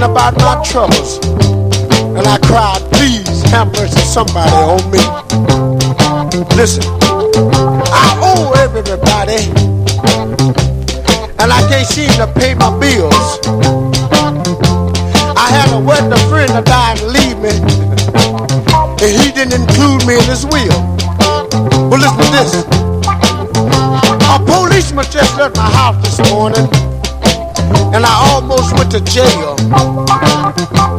about my troubles, and I cried, please have mercy, somebody on me. Listen, I owe everybody, and I can't seem to pay my bills. I had a wealthy friend that died and leave me, and he didn't include me in his will. But listen to this. A policeman just left my house this morning, and I almost went to jail.